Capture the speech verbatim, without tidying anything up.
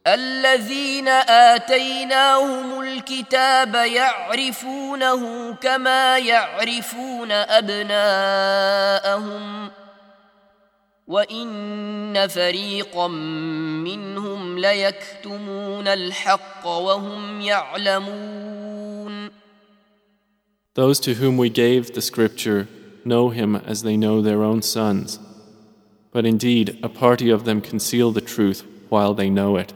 الذين آتيناهم الكتاب يعرفونه كما يعرفون أبناءهم وإن فريقا منهم ليكتمون الحق وهم يعلمون. Those to whom we gave the scripture know him as they know their own sons. But indeed, a party of them conceal the truth while they know it.